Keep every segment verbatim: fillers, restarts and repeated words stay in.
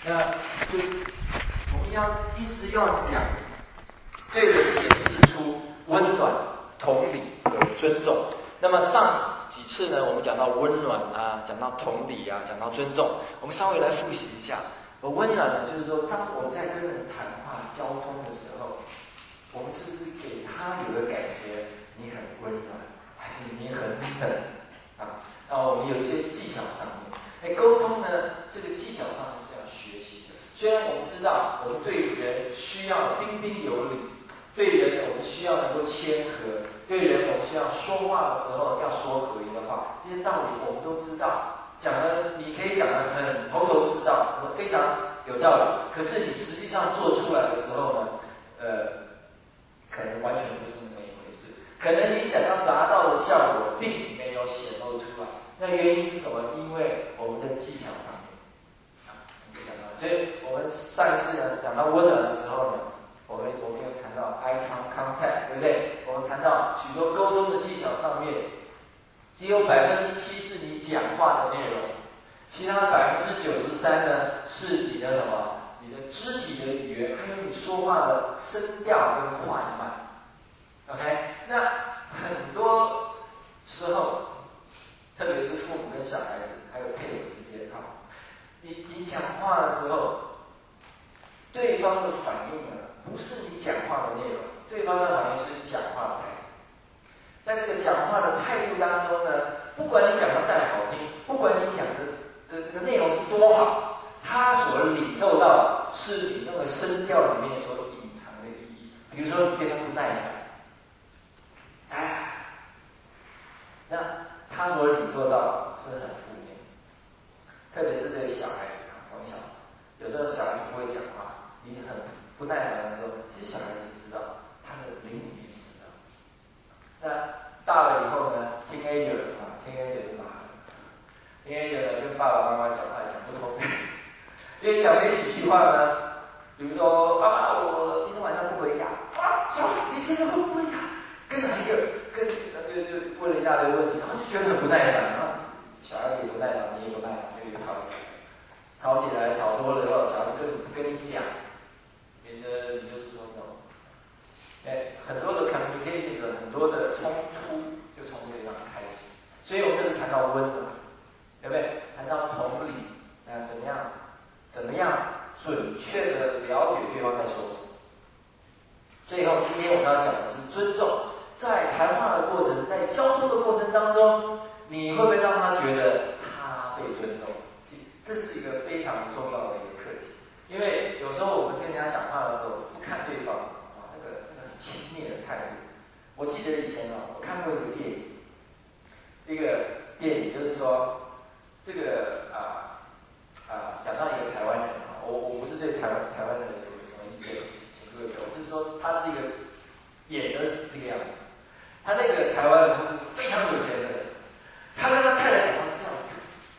那就我们要一直要讲，对人显示出温暖、同理和尊重。那么上几次呢，我们讲到温暖啊，讲到同理啊，讲到尊重，我们稍微来复习一下。温暖呢，就是说，当我们在跟人谈话、交通的时候，我们是不是给他有个感觉，你很温暖，还是你很冷啊？那我们有一些技巧上面，哎，沟通呢，这个技巧上面是要学习的。虽然我们知道，我们对人需要彬彬有礼，对人我们需要能够谦和，对人我们需要说话的时候要说合宜的话，这些道理我们都知道。讲的你可以讲的很头头是道，非常有道理。可是你实际上做出来的时候呢，呃，可能完全不是那么一回事。可能你想要达到的效果并没有显露出来。那原因是什么？因为我们的技巧上面啊，讲到，所以我们上一次呢讲到温暖的时候呢，我们我们有谈到 eye contact， 对不对？我们谈到许多沟通的技巧上面，只有百分之七是你讲话的内容，其他百分之九十三呢是你的什么？你的肢体的语言，还有你说话的声调跟快慢。OK， 那很多时候，特别是父母跟小孩子，还有配偶之间啊，你你讲话的时候，对方的反应呢，不是你讲话的内容，对方的反应是你讲话的态度。在这个讲话的态度当中呢，不管你讲的再好听，不管你讲的的这个内容是多好，他所领受到是你那个声调里面所隐藏的意义。比如说，你对他不耐烦，哎，那他所领受到是很负面，特别是对小孩子啊，从小有时候小孩子不会讲话，你很不耐烦的时候，其实小孩子知道，他的灵里面知道。那大了以后呢 ，teenager 啊 ，teenager 就麻烦了 ，teenager 呢跟爸爸妈妈讲话讲不通，因为讲没几句话呢，比如说爸爸，我今天晚上不回家，啊，什么？你今天不回家？跟哪一个？跟就就问了一大堆问题，然后就觉得很不耐烦，然后小孩子也不耐烦，你也不耐烦，就又吵起来，吵起来，吵多了以后，小孩子根本不跟你讲，免得你就是说那种，哎，很多的 communication 的很多的冲突就从这个地方开始，所以我们就是谈到温暖，对不对？谈到同理，啊，怎么样，怎么样准确的了解对方在说什么。最后，今天我们要讲的是尊重。在谈话的过程，在交通的过程当中，你会不会让他觉得他被尊重？这是一个非常重要的一个课题。因为有时候我们跟人家讲话的时候，不看对方啊，那个那个很轻蔑的态度。我记得以前啊，我看过一个电影，一个电影就是说，这个啊啊，讲到一个台湾人啊，我我不是对台湾台湾人有什么意见，请各位，我就是说他是一个演的是这个样子。他那个台湾人他是非常有钱的人，他跟他太太讲话是这样子，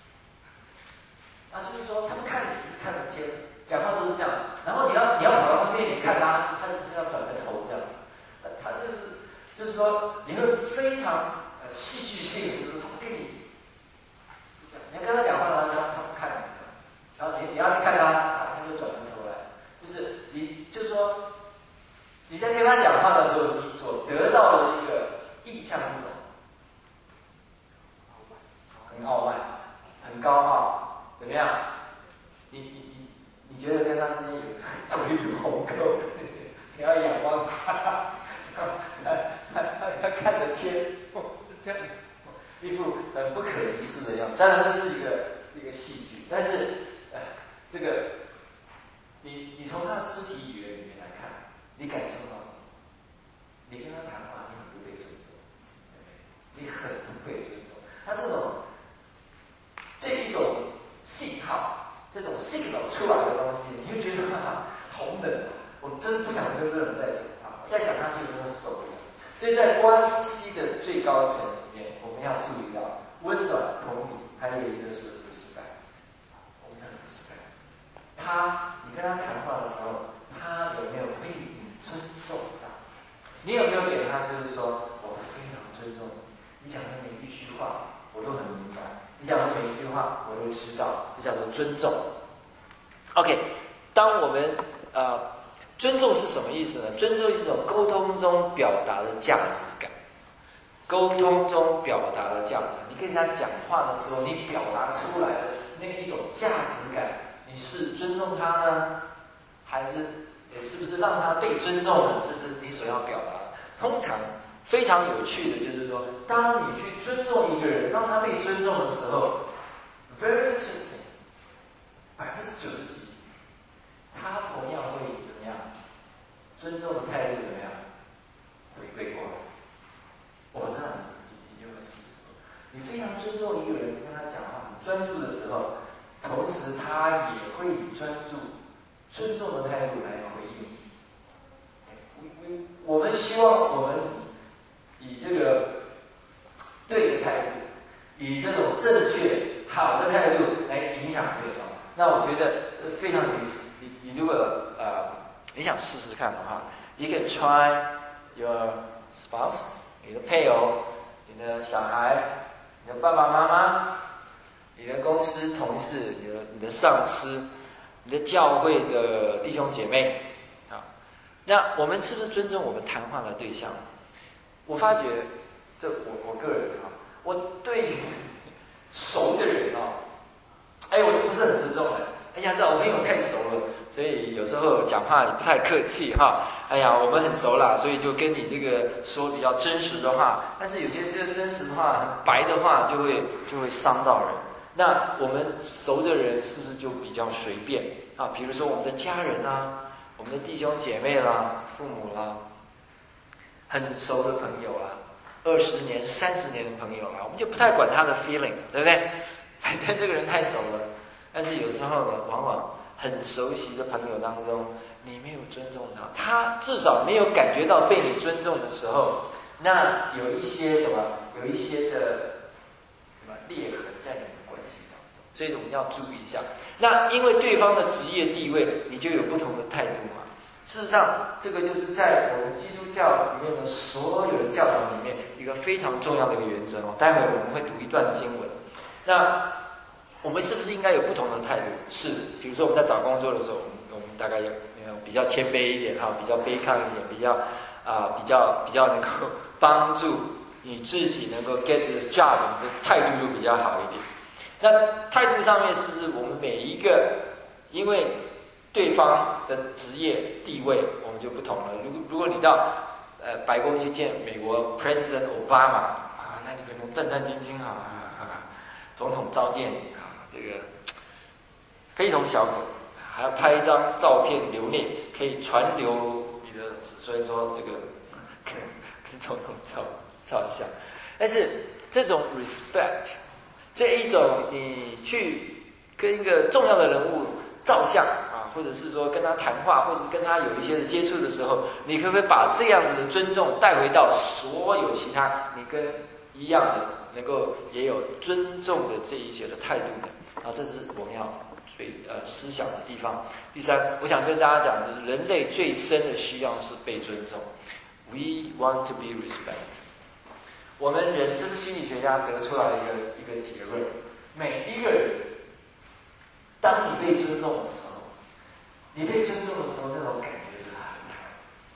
啊，就是说他们看你是看着天，讲话都是这样，然后你要你要跑到他面前看他，他就是要转个头这样，他就是就是说你会非常呃戏剧性，就是他不跟你，你要跟他讲话，然后他他不看你，然后你你要去看他，他他就转过头来，就是你就是说你在跟他讲话的时候，你所得到的一个印象是什么？很傲慢，很高傲，怎么样？你你你你觉得跟他之间有有一鸿沟？你要仰望他，要看着天，这样一副很不可一世的样子。当然这是一个一个戏剧，但是呃，这个你你从他的肢体语言里面来看，你感受到。你跟他谈话，你很不被尊重，你很不被尊重。他这种这一种信号，这种 signal 出来的东西，你就觉得啊，好冷，我真不想跟这个人再讲话，再讲下去我真的受不了。所以在关系的最高层里面，我们要注意到温暖、同理，还有一个就是 respect。我们要 respect。他，你跟他谈话的时候，他有没有被你尊重到？你有没有给他就是说，我非常尊重你，你讲的每一句话我都很明白，你讲的每一句话我都知道，这叫做尊重。 OK， 当我们呃尊重是什么意思呢？尊重是一种沟通中表达的价值感。沟通中表达的价值感，你跟人家讲话的时候，你表达出来的那一种价值感，你是尊重他呢，还是是不是让他被尊重呢？这是你所要表达的。通常非常有趣的就是说，当你去尊重一个人，让他被尊重的时候 ，very interesting， 百分之九十几，他同样会怎么样？尊重的态度怎么样？回归过来。我知道你你有个事，你非常尊重一个人，跟他讲话很专注的时候，同时他也会以专注、尊重的态度来回应你。我们希望我们以这个对的态度，以这种正确、好的态度来影响对方。那我觉得非常有意思。你你如果呃你想试试看的话 ，you can try your spouse。你的配偶、你的小孩、你的爸爸妈妈、你的公司同事、你的你的上司、你的教会的弟兄姐妹，啊，那我们是不是尊重我们谈话的对象？我发觉，这我我个人啊，我对熟的人啊，哎，我不是很尊重的。哎呀，这老朋友太熟了，所以有时候讲话也不太客气哈。哎呀，我们很熟啦，所以就跟你这个说比较真实的话。但是有些这个真实的话、很白的话，就会就会伤到人。那我们熟的人是不是就比较随便啊？比如说我们的家人啦，我们的弟兄姐妹啦、父母啦，很熟的朋友啦，二十年、三十年的朋友啦，我们就不太管他的 feeling， 对不对？反正这个人太熟了。但是有时候呢，往往很熟悉的朋友当中，你没有尊重他，他至少没有感觉到被你尊重的时候，那有一些什么，有一些的什么裂痕在你们的关系当中，所以我们要注意一下。那因为对方的职业地位，你就有不同的态度嘛。事实上，这个就是在我们基督教里面的所有的教导里面一个非常重要的一个原则哦。待会我们会读一段经文，那我们是不是应该有不同的态度？是，比如说我们在找工作的时候，我们我们大概要比较谦卑一点哈，比较卑亢一点，比较啊、呃、比较比较能够帮助你自己能够 get the job， 你的态度就比较好一点。那态度上面是不是我们每一个因为对方的职业地位我们就不同了？如果如果你到呃白宫去见美国 President Obama 啊，那你可能战战兢兢哈、啊，总统召见你啊，这个非同小可，还要拍一张照片留念，可以传流你的子孙说这个跟跟总统照照一下。但是这种 respect， 这一种你去跟一个重要的人物照相啊，或者是说跟他谈话，或者是跟他有一些的接触的时候，你可不可以把这样子的尊重带回到所有其他你跟一样的能够也有尊重的这一些的态度呢？啊，这是我们要最呃思想的地方。第三，我想跟大家讲的，人类最深的需要是被尊重。We want to be respected。我们人，这是心理学家得出来的一个一个结论：每一个人，当你被尊重的时候，你被尊重的时候，那种感觉是很好。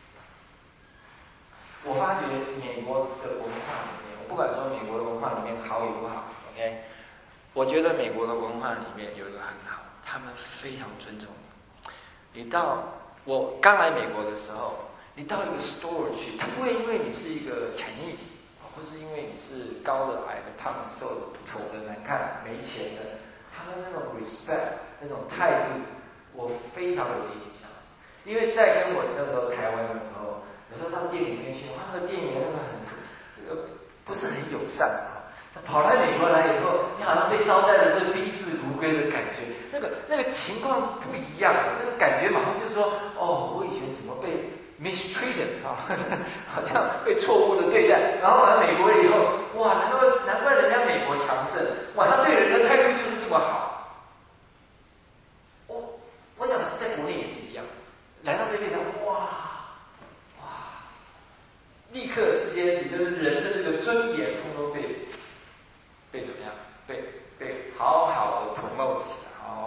我发觉美国的文化里面，我不管说美国的文化里面好与不好 ，OK， 我觉得美国的文化里面有一个很好，他们非常尊重你。你到我刚来美国的时候，你到一个 store 去，他不会因为你是一个 Chinese， 或是因为你是高的、矮的、胖的、瘦的、丑的、难看、没钱的，他们那种 respect 那种态度，我非常有印象。因为在跟我那时候台湾的时候，有时候到店里面去，他们的店员那个很这个不是很友善啊。跑来美国来以后，你好像被招待的这宾至如归的感觉，那个那个情况是不一样的，那个感觉马上就说，哦，我以前怎么被 mistreated 啊，好像被错误的对待，然后来美国以后，哇，难怪难怪人家美国强盛，哇，他对人的态度就是这么好。我我想在国内也是一样，来到这边讲，哇哇，立刻之间你的人的这个尊严通通被被怎么样？被被好好的 promote 起来。好，我们我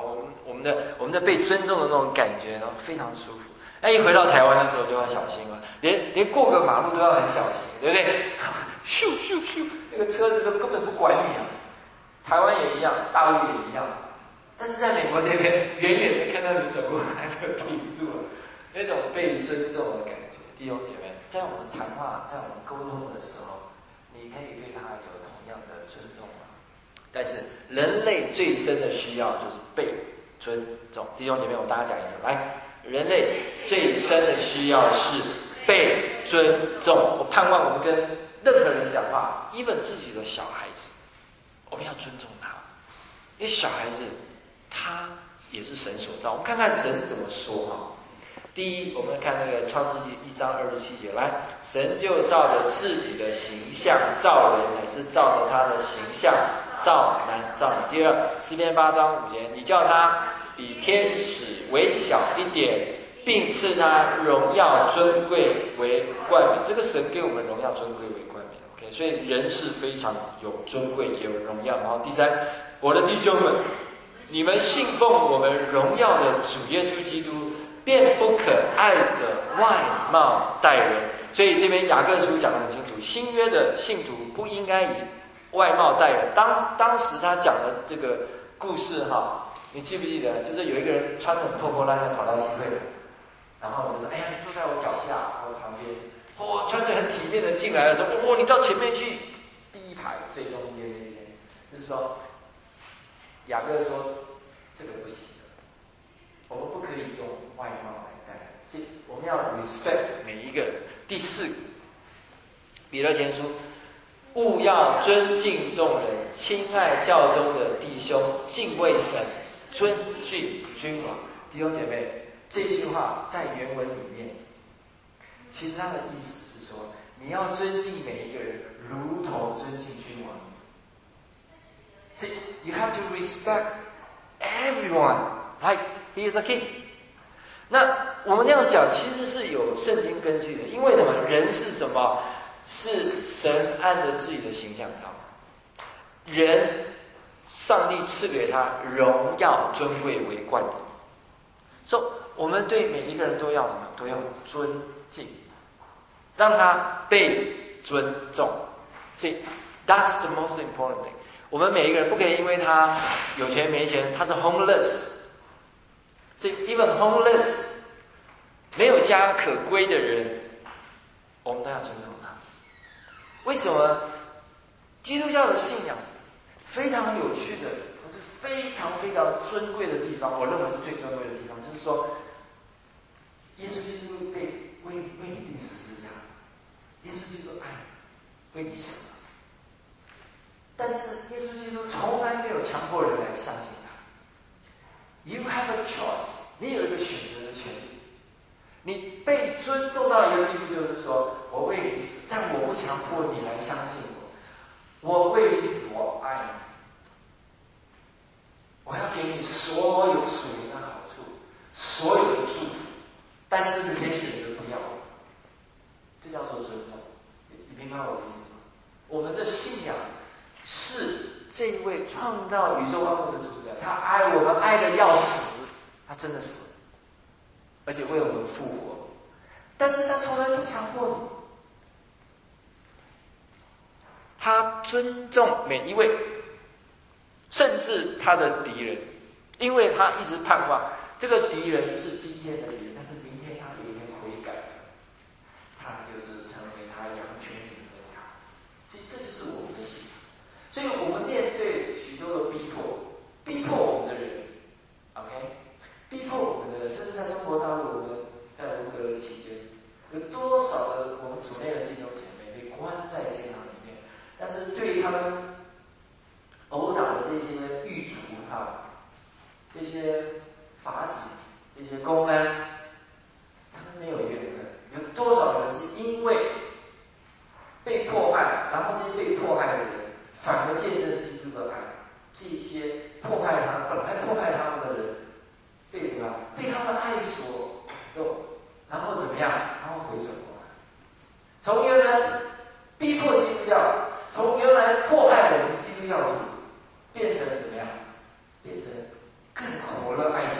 我们的我们的被尊重的那种感觉，然后非常舒服。那一回到台湾的时候就要小心了，连连过个马路都要很小心，对不对？咻咻咻，那个车子都根本不管你啊。台湾也一样，大陆也一样。但是在美国这边，远远的看到你走过来就停住了，那种被尊重的感觉。弟兄姐妹，在我们谈话、在我们沟通的时候，你可以对他有同样的尊重吗？但是人类最深的需要就是被尊重。弟兄姐妹，我大家讲一声，来，人类最深的需要是被尊重。我盼望我们跟任何人讲话 ，even 自己的小孩子，我们要尊重他，因为小孩子他也是神所造。我们看看神怎么说哈。第一，我们看那个创世纪一章二十七节，来，神就照着自己的形象造人，乃是照着他的形象造男造女。第二，诗篇八章五节，你叫他比天使微小一点，并赐他荣耀尊贵为冠冕。这个神给我们荣耀尊贵为冠冕 ，OK， 所以人是非常有尊贵也有荣耀。然后第三，我的弟兄们，你们信奉我们荣耀的主耶稣基督，便不可爱着外貌待人。所以这边雅各书讲得很清楚，新约的信徒不应该以外貌待人。当当时他讲的这个故事哈，你记不记得？就是有一个人穿得很破破烂烂跑到集会了，然后我就说：“哎呀，你坐在我脚下，我旁边。”哦，穿得很体面的进来了，说：“哦，你到前面去，第一排最中间那边。”就是说，雅各说这个不行的，我们不可以用外貌来待人，所以我们要 respect 每一个人。第四个，彼得前书，务要尊敬众人，亲爱教中的弟兄，敬畏神，尊敬君王。弟兄姐妹，这句话在原文里面，其实它的意思是说，你要尊敬每一个人，如同尊敬君王。所以 you have to respect everyone, like he is a king. 那我们这样讲，其实是有圣经根据的，因为什么？人是什么？是神按着自己的形象造。人，上帝赐给他荣耀尊贵为冠冕。所以，我们对每一个人都要什么？都要尊敬，让他被尊重。See, that's the most important thing. 我们每一个人不可以因为他有钱没钱，他是 homeless。所以 even homeless 没有家可归的人，我们都要尊重他。为什么？基督教的信仰非常有趣的，不是非常非常尊贵的地方，我认为是最尊贵的地方，就是说，耶稣基督被为为你钉十字架，耶稣基督爱你，为你死。但是耶稣基督从来没有强迫人来相信他。You have a choice， 你有一个选择的权利。你被尊重到一个地步，就是说我为你死，但我不强迫你来相信我。我为你死，我爱你。我要给你所有属灵的好处，所有的祝福，但是你可以选择不要我。这叫做尊重。你明白我的意思吗？我们的信仰是这一位创造宇宙万物的主宰，他爱我们爱的要死，他真的死了，而且为我们复活，但是他从来不强迫你，他尊重每一位，甚至他的敌人，因为他一直盼望这个敌人是今天的敌人，但是明天他有一天悔改，他就是成为他羊群里的羊。这这就是我们的信仰。所以我们面对许多的逼迫，逼迫我们的人 ，OK， 逼迫我们的人，甚至在中国大陆，我们在文革期间，有多少的我们主内的弟兄姐妹被关在监牢里面？但是对于他们殴打的这些狱卒啊，这些法警、这些公安，他们没有怨恨。有多少人是因为被迫害，然后这些被迫害的人反而见证基督的爱？这些迫害他们、本来迫害他们的人，被什么？被他们的爱所感动，然后怎么样？然后回转过来，从原来逼迫基督教，从原来迫害我们基督教徒，变成怎么样？变成更火热爱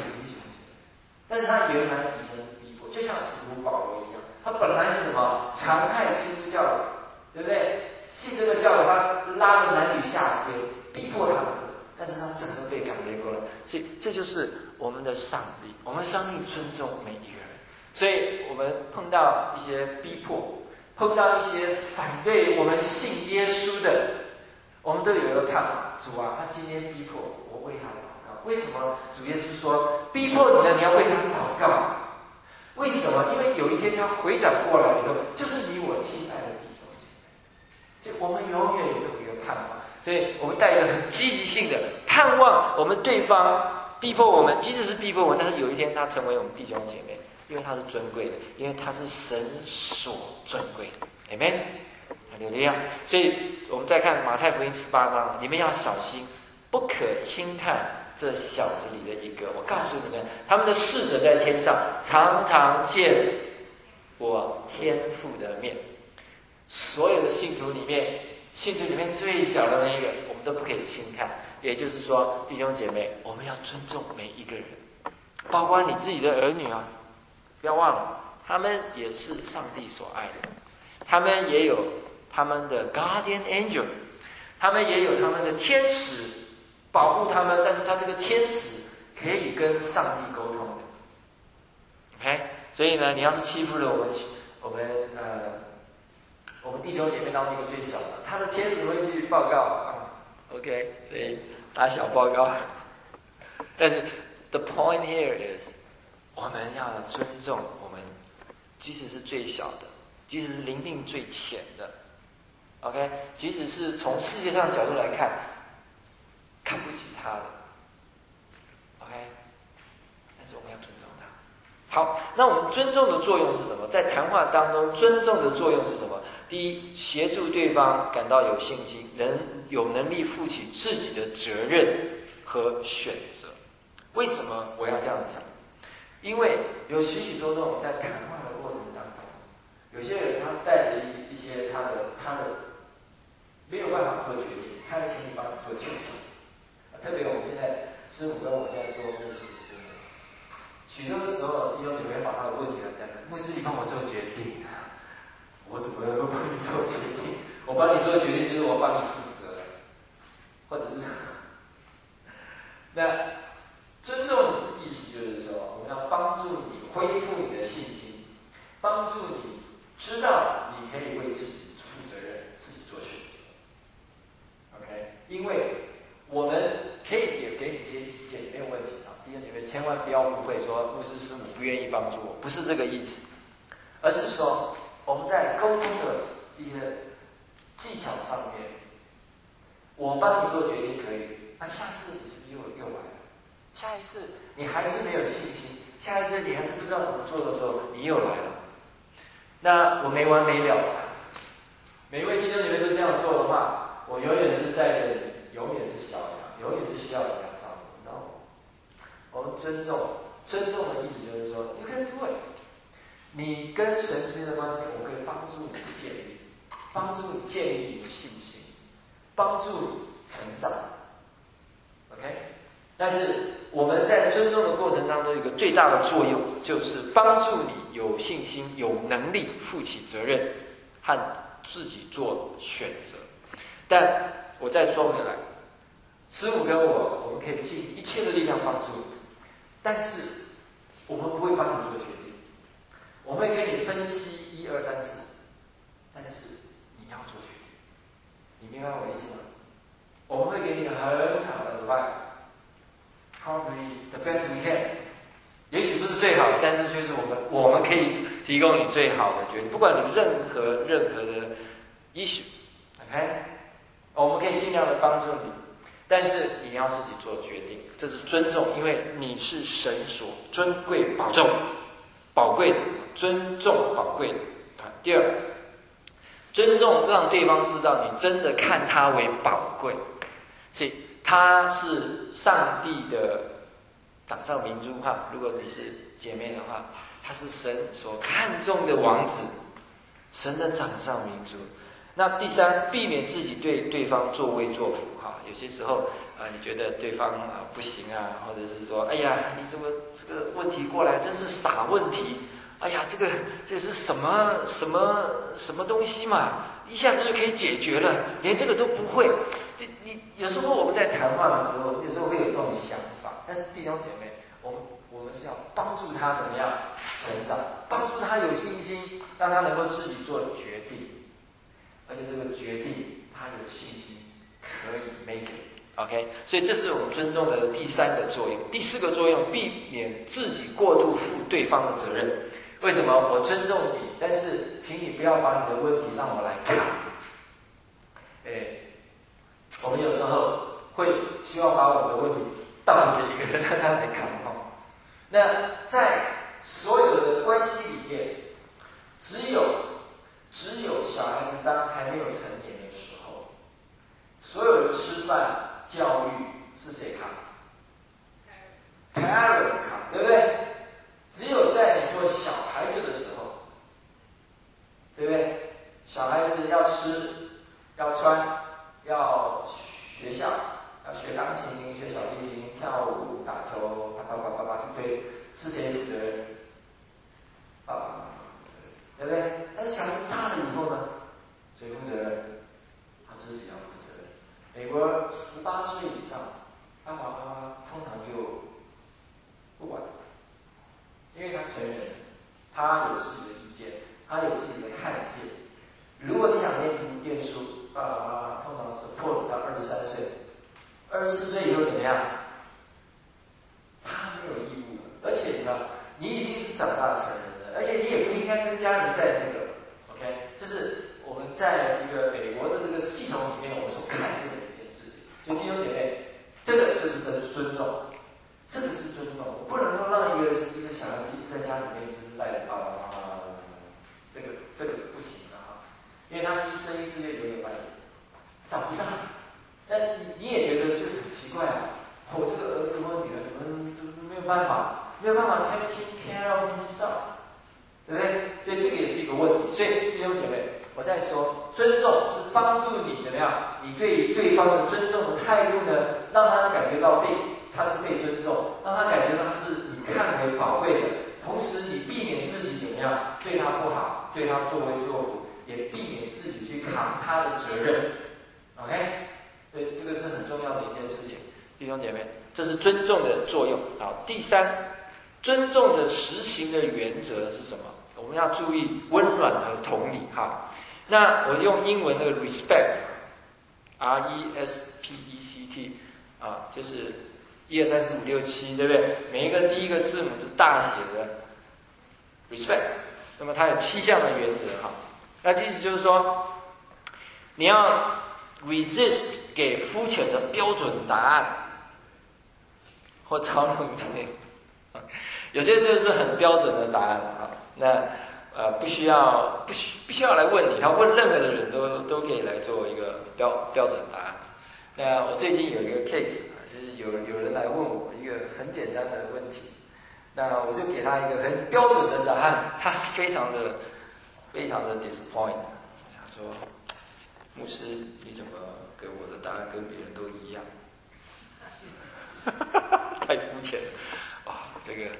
他原来以前是逼迫，就像使徒保罗一样，他本来是什么残害基督教的，对不对？信这个教的，他拉了男女下街，逼迫他们，但是他整个被改变过来。所以这就是我们的上帝，我们上帝尊重每一个人。所以我们碰到一些逼迫，碰到一些反对我们信耶稣的，我们都有一个盼望：主啊，他今天逼迫我，我为他祷告。为什么主耶稣说逼迫你的，你要为他祷告？为什么？因为有一天他回转过来以后，就是你我亲爱的弟兄姐妹。就我们永远有这么一个盼望，所以我们带一个很积极性的盼望，我们对方逼迫我们，即使是逼迫我们，但是有一天他成为我们弟兄姐妹。因为他是尊贵的，因为他是神所尊贵的 ，Amen， 哈利路亚。所以我们再看马太福音十八章，你们要小心，不可轻看这小子里的一个。我告诉你们，他们的使者在天上常常见我天父的面。所有的信徒里面，信徒里面最小的那一个，我们都不可以轻看。也就是说，弟兄姐妹，我们要尊重每一个人，包括你自己的儿女啊。不要忘了，他们也是上帝所爱的，他们也有他们的 guardian angel， 他们也有他们的天使保护他们，但是他这个天使可以跟上帝沟通的。OK， 所以呢，你要是欺负了我们，我们呃，我们弟兄姐妹当中一个最小的，他的天使会去报告啊。OK， 所以打小报告。但是 the point here is，我们要尊重我们，即使是最小的，即使是灵命最浅的 ，OK， 即使是从世界上的角度来看，看不起他的 ，OK， 但是我们要尊重他。好，那我们尊重的作用是什么？在谈话当中，尊重的作用是什么？第一，协助对方感到有信心，能有能力负起自己的责任和选择。为什么我要这样讲？因为有许许多多我们在谈话的过程当中，有些人他带着一一些他的他的没有办法做决定，他的请你帮你做决定。特别我们现在师母跟我现在做牧师师母，许多的时候弟兄姐妹把他的问题来带来，牧师你帮我做决定，我怎么能够帮你做决定？我帮你做决定就是我帮你负责，或者是那。尊重的意思就是说，我们要帮助你恢复你的信心，帮助你知道你可以为自己负责任，自己做选择。OK， 因为我们可以也给你一些意见，没有问题啊。弟兄姐妹，千万不要误会说牧师师母不愿意帮助我，不是这个意思，而是说我们在沟通的一些技巧上面，我帮你做决定可以，那下次你是不是又又来了？下一次你还是没有信心，下一次你还是不知道怎么做的时候，你又来了。那我没完没了。每一位弟兄姐妹都这样做的话，我永远是带着你，永远是小羊，永远是需要你来照顾。然后我们尊重，尊重的意思就是说 ，you can do it。你跟神之间的关系，我可以帮助你建立，帮助你建立你的信心，帮助你成长。OK。但是我们在尊重的过程当中，有一个最大的作用，就是帮助你有信心、有能力负起责任和自己做选择。但我再说回来，师母跟我，我们可以尽一切的力量帮助你，但是我们不会帮你做决定，我们会给你分析一二三四，但是你要做决定，你明白我的意思吗？我们会给你很好的 advice。Probably the best we can， 也许不是最好的，但是就是我们我们可以提供你最好的决定，不管你任何任何的 issue，OK， 我们可以尽量的帮助你，但是你要自己做决定，这是尊重，因为你是神所尊贵、保重、宝贵的，尊重、宝贵的。第二，尊重让对方知道你真的看他为宝贵，所以。他是上帝的掌上明珠哈，如果你是姐妹的话，他是神所看重的王子，神的掌上明珠。那第三，避免自己对对方作威作福哈，有些时候啊、呃，你觉得对方啊、呃、不行啊，或者是说，哎呀，你这么这个问题过来真是傻问题，哎呀，这个这是什么什么什么东西嘛，一下子就可以解决了，连这个都不会。就你有时候我们在谈话的时候，有时候会有这种想法，但是弟兄姐妹，我们我们是要帮助他怎么样成长，帮助他有信心，让他能够自己做决定，而且这个决定他有信心可以 make it。OK， 所以这是我们尊重的第三个作用。第四个作用，避免自己过度负对方的责任。为什么？我尊重你，但是请你不要把你的问题让我来扛。哎，我们有时候会希望把我们的问题倒给一个人让他来扛哈。那在所有的关系里面，只有只有小孩子当还没有成年的时候，所有的吃饭教育是谁扛 ？parent 扛，对不对？只有在你做小孩子的时候，对不对？小孩子要吃，要穿，要学校，要学钢琴、学小提琴、跳舞、打球，啪啪啪啪啪一堆，是谁负责任？爸爸妈妈负责任，对不对？但是小孩子大了以后呢，谁负责任？他自己要负责任。美国十八岁以上，爸爸妈妈通常就不管，因为他成人，他有自己的意见，他有自己的看见。如果你想念读念书，爸爸妈妈通常 support 到二十三岁，二十四岁以后怎么样？他没有义务了，而且呢，你已经是长大的成人了，而且你也不应该跟家人在那个 ，OK， 这是我们在一个美国的这个系统里面我们所看见的一件事情。就弟兄姐妹，这个就是真尊重，这个是尊重，我不能够让一个一个小孩子一直在家里面一直赖着爸爸妈妈，这个这个不行啊，因为他们一生一世有点关系，长不大。那你你也觉得就很奇怪啊，我、哦、这个儿子或女儿怎么都没有办法，没有办法 taking care of himself， 对不对？所以这个也是一个问题。所以弟兄姐妹，我在说，尊重是帮助你怎么样？你对于对方的尊重的态度呢，让他感觉到被他是被尊重，让他感觉到他是你看为宝贵的。同时，你避免自己怎么样对他不好，对他作威作福，也避免自己去扛他的责任。OK， 所以这个是很重要的一件事情，弟兄姐妹，这是尊重的作用。好，第三，尊重的实行的原则是什么？我们要注意温暖和同理。哈，那我用英文那个 respect，R E S P E C T， 啊，就是一二三四五六七，对不对？每一个第一个字母是大写的 respect， 那么它有七项的原则。哈，那意思就是说，你要 resist 给肤浅的标准答案或超能力，有些时候是很标准的答案啊。那呃不需要不需不需要来问你，他问任何的人都都可以来做一个标标准答案。那我最近有一个 case， 就是有有人来问我一个很简单的问题，那我就给他一个很标准的答案，他非常的非常的 disappoint， 他说。牧师，你怎么给我的答案跟别人都一样？太肤浅了啊！这个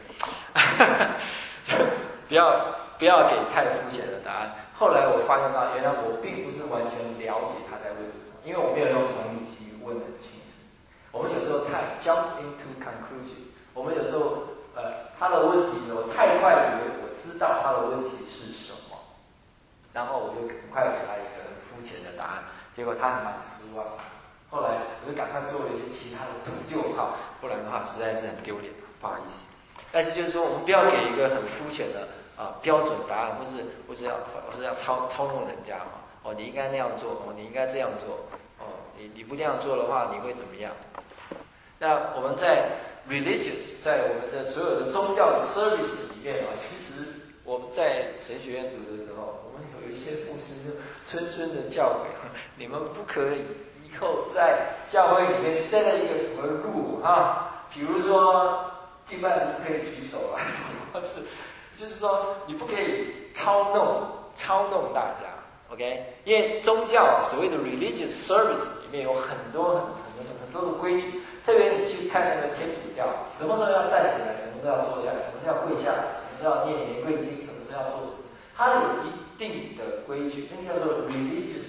不要不要给太肤浅的答案。后来我发现到，原来我并不是完全了解他在问什么，因为我没有用同理心问得很清楚。我们有时候太 jump into conclusion， 我们有时候呃他的问题呢，我太快以为我知道他的问题是什么，然后我就很快给他一个很肤浅的答案，结果他还蛮失望。后来我就赶快做了一些其他的补救哈，不然的话实在是很丢脸，不好意思。但是就是说，我们不要给一个很肤浅的啊、呃、标准答案，或是或是要或是要操操弄人家嘛。哦，你应该那样做，哦，你应该这样做，哦，你你不那样做的话，你会怎么样？那我们在 religious， 在我们的所有的宗教的 service 里面啊，其实我们在神学院读的时候，我们有一些牧师就谆谆的教诲，你们不可以以后在教会里面 set 了一个什么路啊，比如说敬拜时不可以举手啊，或是就是说你不可以操弄操弄大家 ，OK？ 因为宗教所谓的 religious service 里面有很多很很多很很多的规矩。特别你去看那个天主教，什么时候要站起来，什么时候要坐下来，什么时候要跪下来，什么时候要念玫瑰经，什么时候要做什么，它有一定的规矩，那个叫做 religious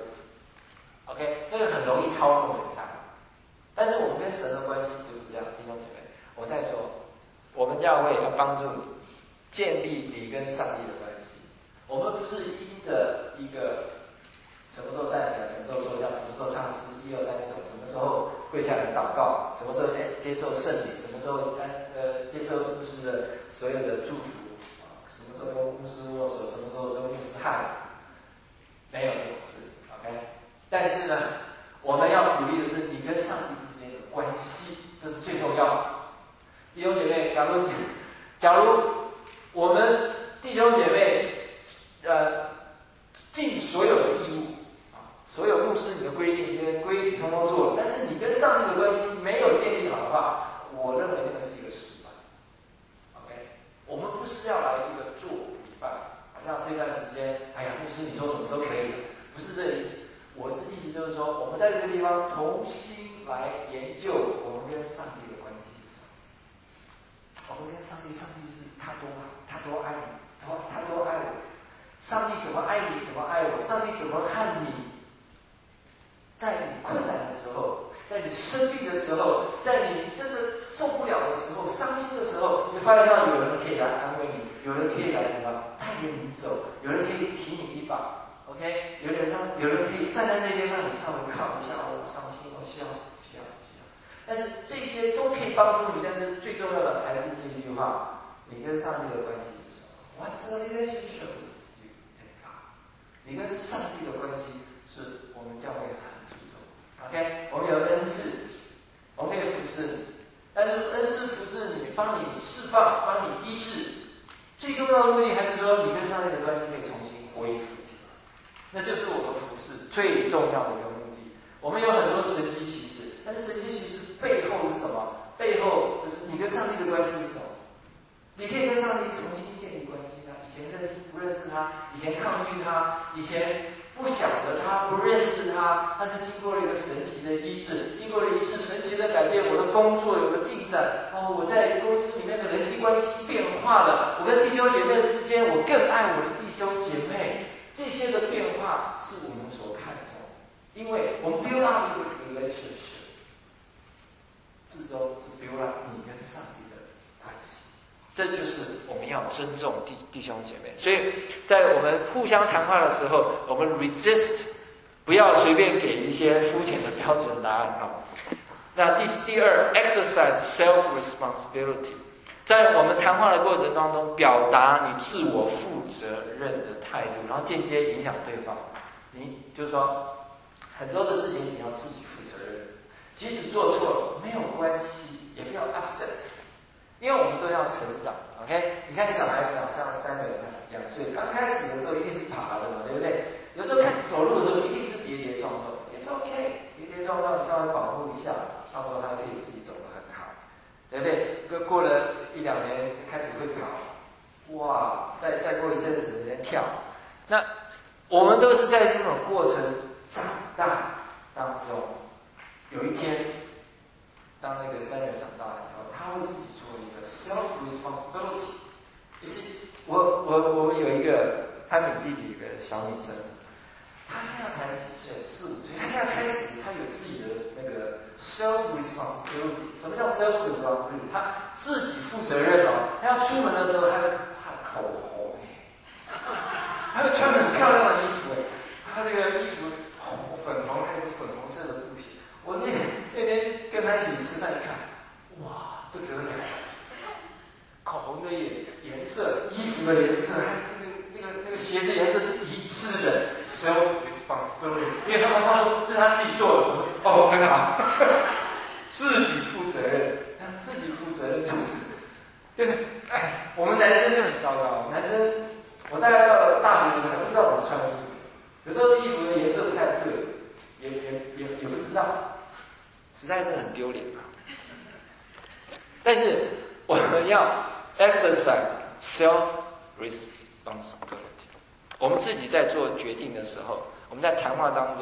service。OK， 那个很容易操控人家。但是我们跟神的关系不是这样，弟兄姐妹，我再说，我们教会要帮助你建立你跟上帝的关系。我们不是因着一个什么时候站起来，什么时候坐下，什么时候唱诗一二三首，什么时候跪下来祷告，什么时候哎接受圣礼，什么时候哎呃接受牧师的所有的祝福啊，什么时候跟牧师握手，什么时候跟牧师喊，没有这种事 ，OK。但是呢，我们要鼓励的是你跟上帝之间的关系，这是最重要的。弟兄姐妹，假如假如我们弟兄姐妹呃尽所有的义务啊，所有牧师你的规定、一些规矩通通做了，但是你跟上帝的关系没有建立好的话，我认为那个是一个失败。OK， 我们不是要来一个做礼拜，好像这段时间，哎呀，牧师你说什么都可以的，不是这个意思。我是意思就是说，我们在这个地方同心来研究我们跟上帝的关系是什么。我们跟上帝，上帝是他多好，他多爱你，他他多爱我。上帝怎么爱你，怎么爱我？上帝怎么看你？在你困难的时候，在你生病的时候，在你真的受不了的时候、伤心的时候，你发现到有人可以来安慰你，有人可以来什么带着你走，有人可以提你一把。OK， 有人让有人可以站在那边让你稍微靠一下，我伤心，我需要需要需要。但是这些都可以帮助你，但是最重要的还是那句话：你跟上帝的关系是什么 ？What's the relationship with you and God？ 你跟上帝的关系是我们教会很注重。OK， 我们有恩赐，我们可以服侍你，但是恩赐服侍你，帮你释放，帮你医治。最重要的目的还是说，你跟上帝的关系可以重新恢复。那就是我们服侍最重要的一个目的。我们有很多神迹奇事，但是神迹奇事背后是什么？背后就是你跟上帝的关系是什么？你可以跟上帝重新建立关系啊！以前认识不认识他，以前抗拒他，以前不晓得他，不认识他，但是经过了一个神奇的医治，经过了一次神奇的改变，我的工作有了进展，哦，我在公司里面的人际关系变化了，我跟弟兄姐妹之间，我更爱我的弟兄姐妹。这些的变化是我们所看重，因为我们 build up 一个 relationship， 最终是 build up 你跟上帝的关系，这就是我们要尊重弟弟兄姐妹。所以在我们互相谈话的时候，我们 resist， 不要随便给一些肤浅的标准答案啊。那第第二 ，exercise self responsibility。在我们谈话的过程当中，表达你自我负责任的态度，然后间接影响对方。你就是说，很多的事情你要自己负责任，即使做错了没有关系，也不要 upset， 因为我们都要成长。OK， 你看小孩子好像三个两岁，刚开始的时候一定是爬的嘛，对不对？有时候开始走路的时候一定是跌跌撞撞，也是 OK， 跌跌撞撞你稍微保护一下，到时候他可以自己走得很好。对不对？过了一两年开始会跑，哇！再再过一阵子在跳。那我们都是在这种过程长大当中，有一天，当那个三人长大了以后，他会自己做一个 self responsibility。也是我我我们有一个潘敏弟弟一个小女生，她现在才几岁，四五岁，她现在开始她有自己的那个 self responsibility。什么叫 self responsibility？ 她自己负责任哦。她要出门的时候，她会她口红哎，她会穿很漂亮的衣服哎，她这个衣服红粉红，还有粉红色的布鞋。我那那天跟她一起吃饭一看，哇，不得了！口红的颜颜色，衣服的颜色，还有这个那个那个鞋子颜色是一致的 self responsibility。因为他妈妈说这是他自己做的，哦，很好，自己负责任，自己负责任就是，对不对？哎，我们男生就很糟糕，男生我大概到了大学的时候还不知道怎么穿衣服，有时候衣服的颜色不太对，也也也也不知道，实在是很丢脸啊。但是我们要 exercise self responsibility。我们自己在做决定的时候，我们在谈话当中，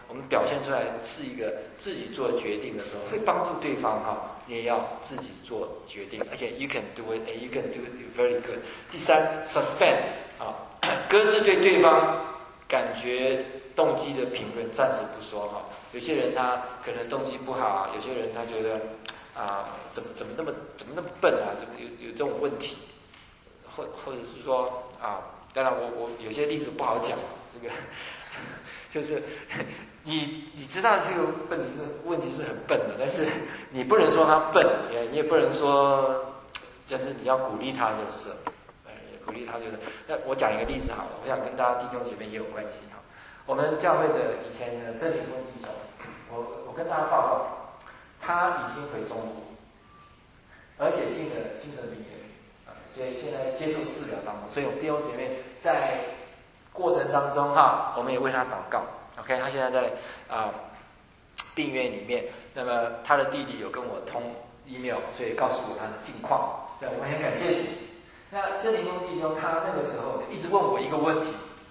我们表现出来是一个自己做决定的时候，会帮助对方哈，你也要自己做决定，而且 you can do it and you can do it very good。第三 ，suspend 啊，搁置对对方感觉动机的评论，暂时不说哈。有些人他可能动机不好啊，有些人他觉得啊，怎么怎么那么怎么那么笨啊，怎么有有这种问题，或或者是说啊，当然我我有些例子不好讲，这个就是你你知道这个问题是问题是很笨的，但是你不能说他笨，也你也不能说，但是你要鼓励他就是，哎，鼓励他就是。那我讲一个例子好了，我想跟大家弟兄姐妹也有关系哈。我们教会的以前的郑林峰弟兄，我我跟大家报告，他已经回中国，而且进了精神病院啊，所以现在接受治疗当中。所以我们弟兄姐妹在过程当中哈，我们也为他祷告。OK， 他现在在啊、呃、病院里面。那么他的弟弟有跟我通 email， 所以告诉我他的近况。对，我们很感谢主。那郑林峰弟兄他那个时候一直问我一个问题。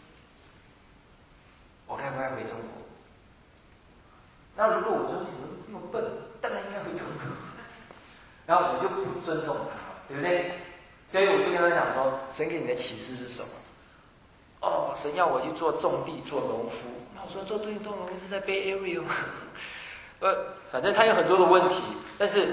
我该不该回中国？那如果我说你怎么这么笨，当然应该回中国。然后我就不尊重他，对不对？所以我就跟他讲说，神给你的启示是什么？哦，神要我去做种地，做农夫。那我说做种地做农夫是在 Bay Area 吗？呃，反正他有很多的问题，但是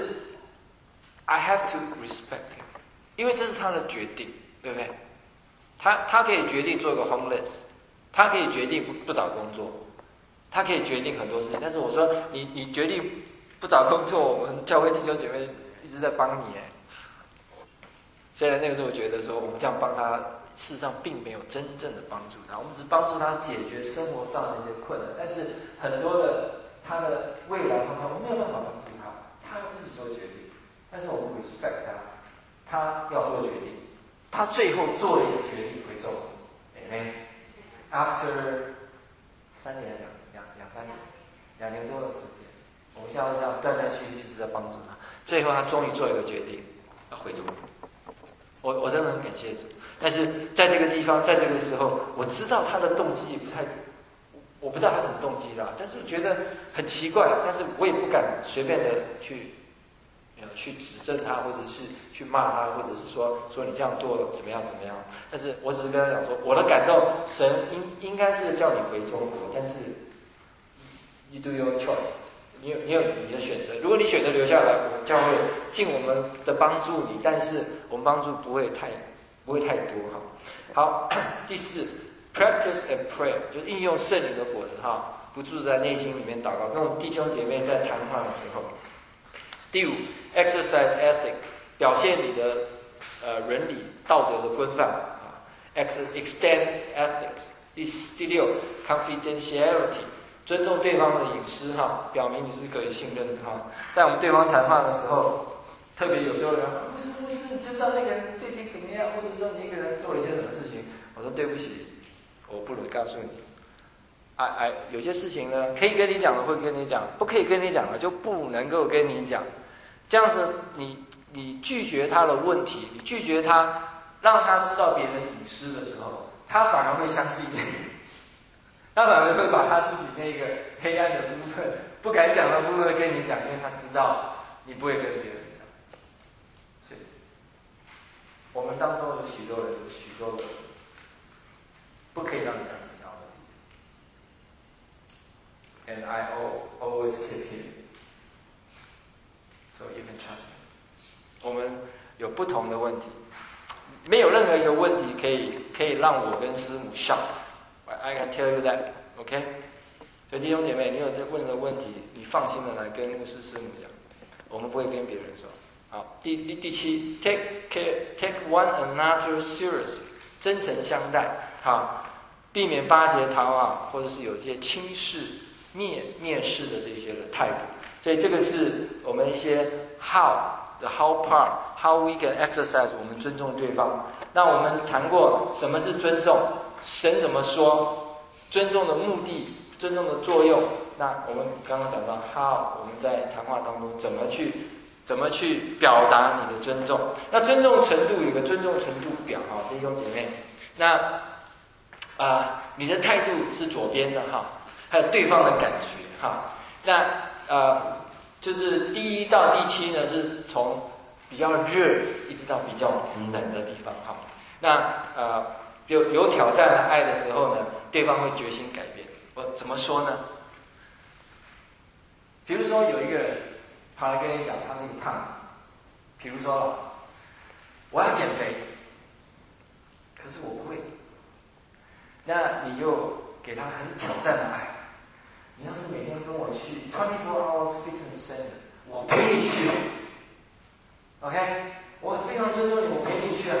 I have to respect him， 因为这是他的决定，对不对？他他可以决定做一个 homeless。他可以决定不不找工作，他可以决定很多事情，但是我说你你决定不找工作，我们教会弟兄姐妹一直在帮你哎。虽然那个时候我觉得说我们这样帮他，事实上并没有真正的帮助他，我们只是帮助他解决生活上的一些困难，但是很多的他的未来方向我没有办法帮助他，他要自己做决定，但是我们 respect 他，他要做决定，他最后做了一个决定回中国，哎没。After 三年两两两三年，两年多的时间，我们教会这样断断续续一直在帮助他，最后他终于做一个决定，要回中国。我我真的很感谢主，但是在这个地方，在这个时候，我知道他的动机也不太，我不知道他什么动机啦，但是我觉得很奇怪，但是我也不敢随便的去。去指正他，或者是去骂他，或者是说说你这样做怎么样怎么样。但是我只是跟他讲说，我的感动，神应应该是叫你回中国，但是 you do your choice， 你有你有你的选择。如果你选择留下来，我们教会尽我们的帮助你，但是我们帮助不会太不会太多哈。好，第四 ，practice and pray， 就是应用圣灵的果子哈，不住在内心里面祷告，跟我们弟兄姐妹在谈话的时候。第五 ，exercise ethic， 表现你的呃伦理道德的规范啊 ，extend ethics。第第六 ，confidentiality， 尊重对方的隐私哈，表明你是可以信任的哈。在我们对方谈话的时候，特别有时候人不是不是，你知道那个人最近怎么样，或者说你一个人做了一些什么事情，我说对不起，我不能告诉你。哎哎，有些事情呢，可以跟你讲的会跟你讲，不可以跟你讲的就不能够跟你讲。这样子你，你你拒绝他的问题，你拒绝他，让他知道别人隐私的时候，他反而会相信你，他反而会把他自己那个黑暗的部分、不敢讲的部分跟你讲，因为他知道你不会跟别人讲。是，我们当中有许多人，有许多的不可以让人家知道的例子。And I always keep him.So you can trust me. 我们有不同的问题，没有任何一个问题可以可以让我跟师母 shocked. I can tell you that, OK? 所以弟兄姐妹，你有问的问题，你放心的来跟牧师师母讲，我们不会跟别人说。好，第第第七 ，take care, take one another seriously， 真诚相待，好，避免巴结讨好，或者是有些轻视、蔑蔑视的这些的态度。所以这个是我们一些 how the how part how we can exercise 我们尊重对方。那我们谈过什么是尊重，神怎么说，尊重的目的，尊重的作用。那我们刚刚讲到 how 我们在谈话当中怎么去怎么去表达你的尊重。那尊重程度有个尊重程度表哈，弟兄姐妹。那啊、呃，你的态度是左边的哈。 还有对方的感觉哈。那呃，就是第一到第七呢，是从比较热一直到比较冷的地方哈。那呃，有有挑战的爱的时候呢，对方会决心改变。我怎么说呢？比如说有一个人跑来跟你讲，他是一个胖子。比如说，我要减肥，可是我不会。那你就给他很挑战的爱。你要是每天跟我去 twenty-four hours fitness center， 我陪你去。OK， 我非常尊重你，我陪你去啊。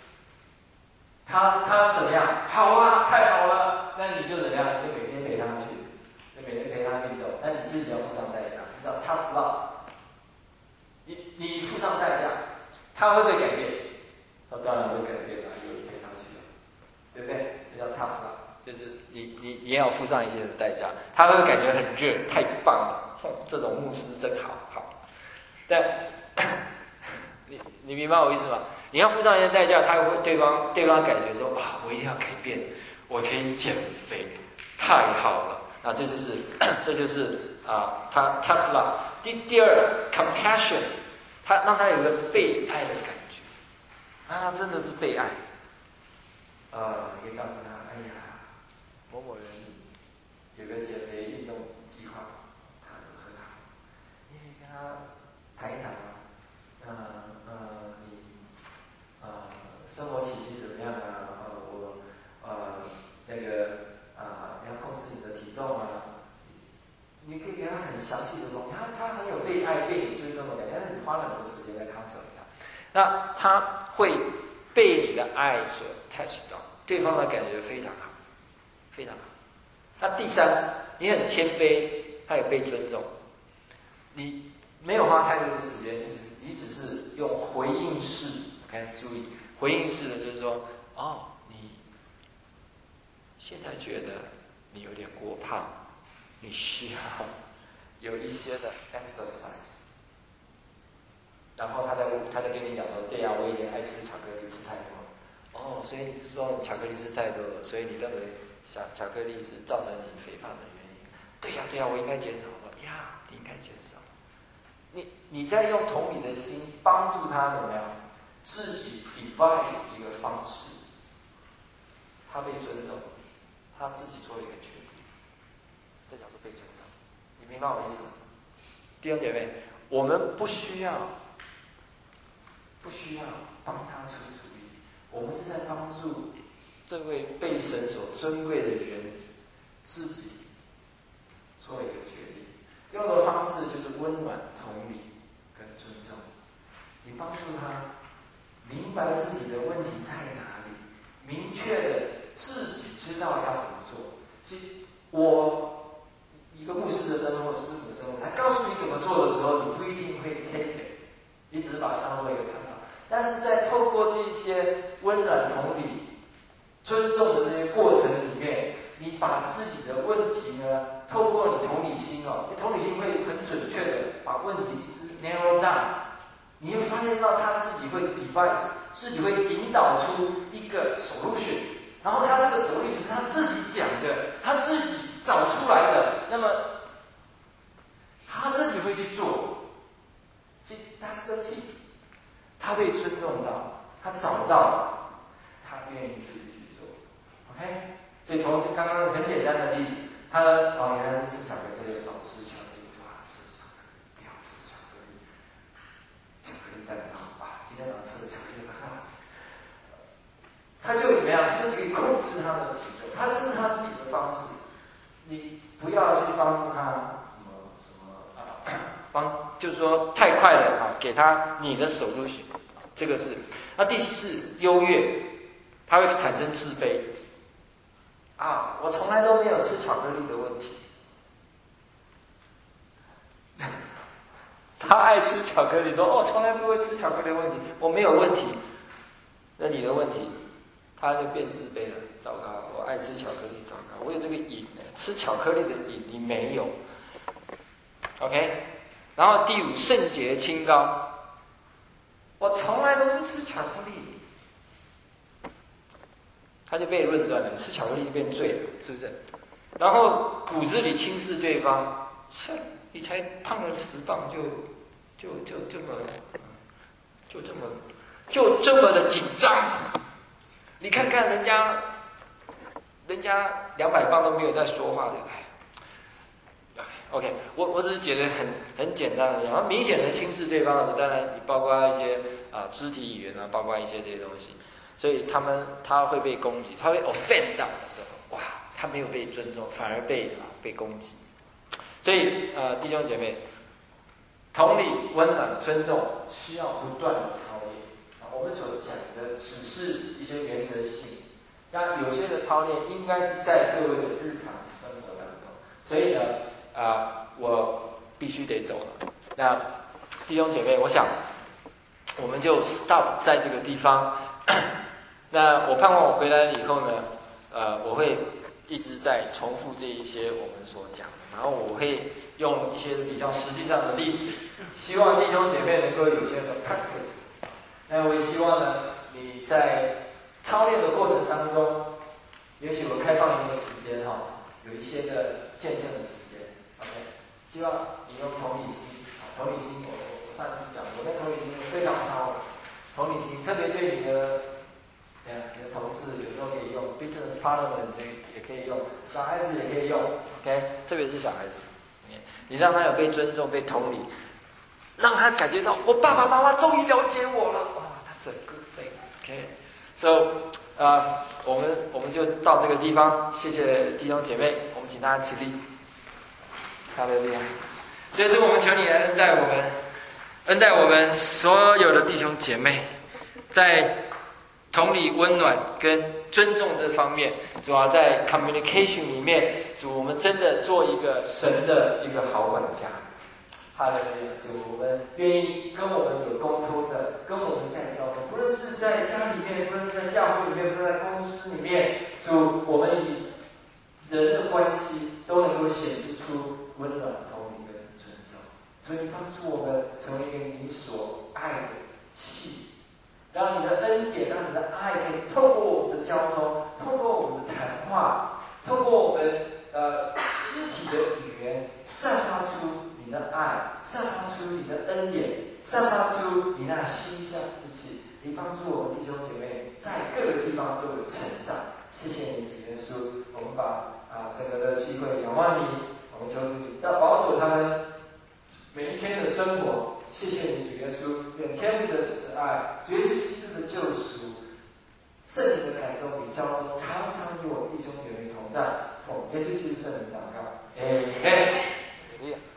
他他怎么样？好啊，太好了。那你就怎么样？你就每天陪他去，就每天陪他运动。但你自己要付上代价，这叫 tough love。你你付上代价，他会不会改变？他当然会改变了，有你陪他去了，对不对？这叫 tough love， 就是你你你也要付上一些的代价。他会感觉很热，太棒了，哼，这种牧师真好，好。但你你明白我意思吗？你要付上一些代价，他会对方对方感觉说啊，我一定要改变，我可以减肥，太好了。那这就是这就是啊，他 tough love。第第二 compassion， 他让他有一个被爱的感觉，啊，真的是被爱。呃，也告诉他，哎呀，某某人有个减肥运动计划，他怎么很好，你可以跟他谈一谈啊。呃呃，你呃生活起居怎么样啊？呃，我呃那个啊、呃，要控制你的体重啊。你可以给他很详细的东西，他他很有被爱、被你尊重的感觉，但是你花了很多时间在 counsel 他，那他会被你的爱所 touch 到，对方的感觉非常好，非常好。那第三，你很谦卑，他也被尊重，你没有花太多的时间，你只你只是用回应式 ，OK， 注意回应式的就是说，哦，你现在觉得你有点过胖。你需要有一些的 exercise， 然后他在他在跟你讲说，对呀、啊，我以前爱吃巧克力吃太多了，哦，所以你是说你巧克力吃太多了，所以你认为巧巧克力是造成你肥胖的原因？对呀、啊、对呀、啊，我应该减少。我说呀，你应该减少。你你在用同理的心帮助他怎么样？自己 devise 一个方式，他被尊重，他自己做一个决定。这叫做被尊重，你明白我意思吗？弟兄姐妹，我们不需要，不需要帮他出主意，我们是在帮助这位被神所尊贵的人自己做一个决定。用的方式就是温暖、同理跟尊重。你帮助他明白自己的问题在哪里，明确的自己知道要怎么做。即我。一个牧师的身份或师傅的身份，他告诉你怎么做的时候，你不一定会 take it， 你只是把它当做一个参考。但是在透过这些温暖、同理、尊重的这些过程里面，你把自己的问题呢，透过你同理心哦，同理心会很准确的把问题是 narrow down， 你会发现到他自己会 devise， 自己会引导出一个 solution， 然后他这个 solution 是他自己讲的，他自己找出来的，那么他自己会去做。That's the key， 他被尊重到，他找到，他愿意自己去做。OK， 所以从刚刚很简单的例子，他呢，哦，原来是吃巧克力，他就少吃巧克力，就啊吃巧克力，不要吃巧克力，巧克力蛋糕啊，今天早上吃的巧克力很好吃。他就怎么样？他就可以控制他的体重，他这是他自己的方式。你不要去帮助他什么什么啊，帮就是说太快了啊，给他你的手入血，这个是。那第四，优越，他会产生自卑啊，我从来都没有吃巧克力的问题，他爱吃巧克力，说哦，从来不会吃巧克力的问题，我没有问题，那你的问题。他就变自卑了，糟糕！我爱吃巧克力，糟糕！我有这个瘾，吃巧克力的瘾，你没有 ，OK？ 然后第五，圣洁清高，我从来都不吃巧克力，他就被论断了，吃巧克力就变罪了，是不是？ 然后骨子里轻视对方，切，你才胖了十磅就就就这么就这么就这么的紧张。你看看人家，人家两百磅都没有在说话的，哎 ，OK， 我我只是觉得很很简单的，然后明显的轻视对方的时候，当然包括一些啊、呃、肢体语言啊，包括一些这些东西，所以他们他会被攻击，他会 offend 到的时候，哇，他没有被尊重，反而被被攻击。所以呃，弟兄姐妹，同理、温暖、尊重需要不断的操练。我们所讲的只是一些原则性，那有些的操练应该是在各位的日常生活当中。所以呢，啊、呃，我必须得走了。那弟兄姐妹，我想我们就 stop 在这个地方。那我盼望我回来了以后呢，呃，我会一直在重复这一些我们所讲的，然后我会用一些比较实际上的例子，希望弟兄姐妹能够有一些的 practice。那我也希望呢，你在操练的过程当中，也许我开放一个时间哈，有一些的见证的时间 ，OK， 希望你用同理心啊，同理心我我上次讲，我跟同理心非常好，同理心特别对你的，呃，你的同事有时候可以用 ，business partner 也可以用，小孩子也可以用 ，OK， 特别是小孩子，你让他有被尊重、被同理。让他感觉到我爸爸妈妈终于了解我了，哇，他是 a good thing。OK， so， 呃，我们我们就到这个地方，谢谢弟兄姐妹，我们请大家起立。哈利路亚！这次我们求你来恩待我们，恩待我们所有的弟兄姐妹，在同理、温暖跟尊重这方面，主要在 communication 里面，主我们真的做一个神的一个好管家。哈利路亚！主，我们愿意跟我们有沟通的，跟我们在交通，不论是在家里面，不论是在教会里面，不论在公司里面，主，我们与人的关系都能够显示出温暖、同理跟尊重。所以帮助我们成为一个你所爱的器，让你的恩典，让你的爱可以透过我们的交通，透过我们的谈话，透过我们呃肢体的语言，散发出你的爱，散发出你的恩典，散发出你那馨香之气，你帮助我们弟兄姐妹在各个地方都有成长。谢谢你，主耶稣，我们把啊整个的聚会仰望你，我们求主你要保守他们每一天的生活。谢谢你，主耶稣，愿天父的慈爱，主耶稣基督的救赎，圣灵的感动与交通，常常与我弟兄姐妹同在。奉耶稣基督圣名祷告，阿门。